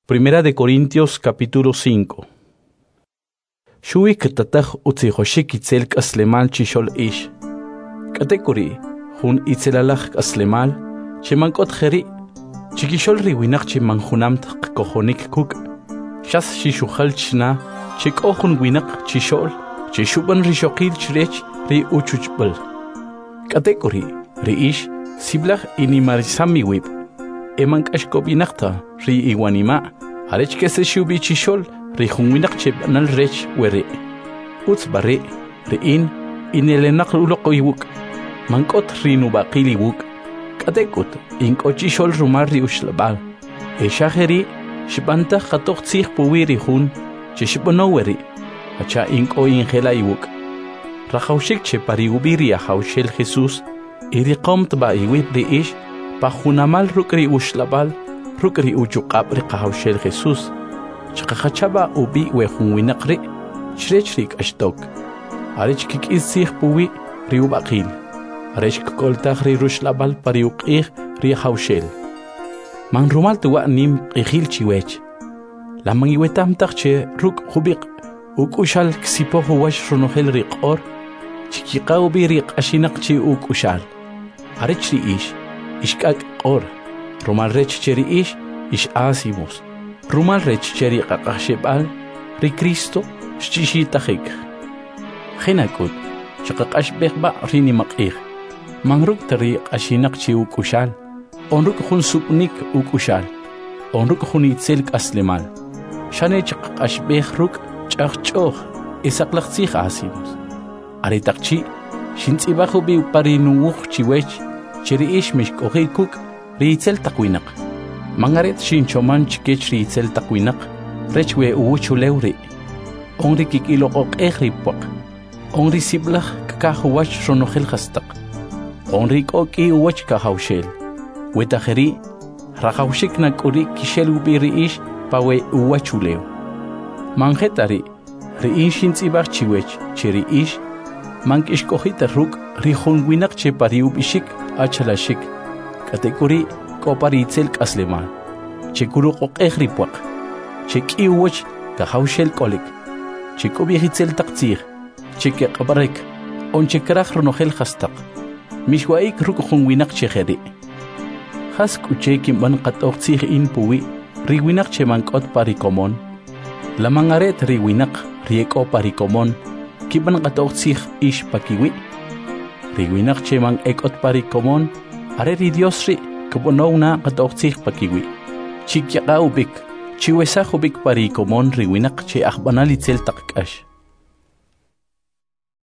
Primera de Corintios capítulo 5. Shui katataj utzihoshik itzel kaslemal chishol ish. Katekuri, hun itzelalaj kaslemal, chemankot jeri, chikishol riwinak chimanjunamt kojonik kuk, shas shishuhal chna, chikohun winak chishol, chishuban rishokil chrech ri uchuchbal. Katekuri, ri ish, siblaj inimarisami wib. Eman kashkobinakta ri iwanima arech kese shubi chishol ri hunwinak chebanal rech were uts bare ri inelenak uloko iwuk mankot ri nubaqili wuk katekut inkochishol rumar ri ushlabal eshaheri shibanta khatok tsig puwiri hun chishbono weri acha inko ingela iwuk rahaushik chepari ubiri haushel Jesus iri qomt ba iwib ri ish Pajunamal rukri ushlabal, rukri uchuqab riqahawshel Jesus. Chaqachaba ubi wehunwinaqri, shrechrik ashtok. Arich kikisih puwi riubaqil. Arich koltag ri rushlabal pariuqih rihawshel. Man rumal tuwa nim qihil chiwech. Lamang iwetam taqche ruk hubiq. Ukushal ksipohu wash runohel riqor. Chikiqa ubi riqashinaqchi ukushal. Arich ri ish. Ishkak or, rumal rech cheri ish asimos. Rumal rech cheri qaqashebal, ri Cristo, shchishitahik. Genakut, chaqash begba rini maqih. Manruk tari ashinak chi ukushal. Onruk hun supnik ukushal. Onruk hun itzelk aslemal. Shane chaqash begruk chaqchoh, isaklaqsih asimos. Aritakchi, shintsibahu bi parinuuch chiwech. Cheri ish mishkohi kuk riitzel takwinak. Mangaret shinchoman chikech riitzel takwinak. Rechwe uwuchulewri. Onri kikilokok ehripwak. Onri siblach kakahuwach ronohel hastak. Onri koki uwach kahawshel. Wetajeri rahawshik nakuri kishel ubiri ish pawe uwachulew. Manjetari riinshin tzibach chiwech cheri ish. Mank ishkohita ruk rihunwinak che pariubishik achalashik. Katekuri koparitzel kasleman. Chekuru qoqehripwak. Cheki uwach kahawshel kolik. Chekobihitzel taktzir. Cheke qabarek. On chekrach ronohel hastak. Mishwaik ruk hunwinak cheheri. Has kucheki man qatoqtzir in puwi. Riwinak che mankot parikomon. Lamangaret riwinak rieko parikomon. Kiban qatoqtzir ish pakiwi. Riwinak chemang ekot parikomon, areri diosri, kabonowna qatoqtzir pakiwi. Chikyaqa ubik, chiwesaj ubik parikomon riwinak che akbanalitzel taqkash.